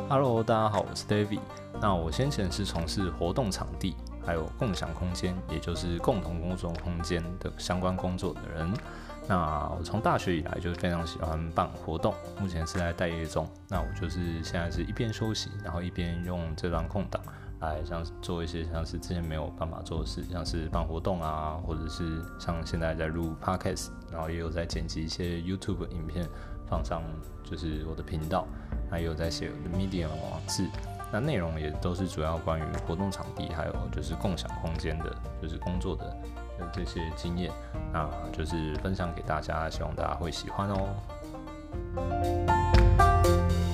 Hello，大家好，我是 David。那我先前是从事活动场地，还有共享空间，也就是共同工作空间的相关工作的人。那我从大学以来就非常喜欢办活动，目前是在待业中。那我就是现在是一边休息，然后一边用这段空档来做一些像是之前没有办法做的事，像是办活动啊，或者是像现在在录 Podcast， 然后也有在剪辑一些 YouTube 影片放上就是我的频道，还有在写我的 Medium 网志。那内容也都是主要关于活动场地，还有就是共享空间的，就是工作的这些经验，那就是分享给大家，希望大家会喜欢哦。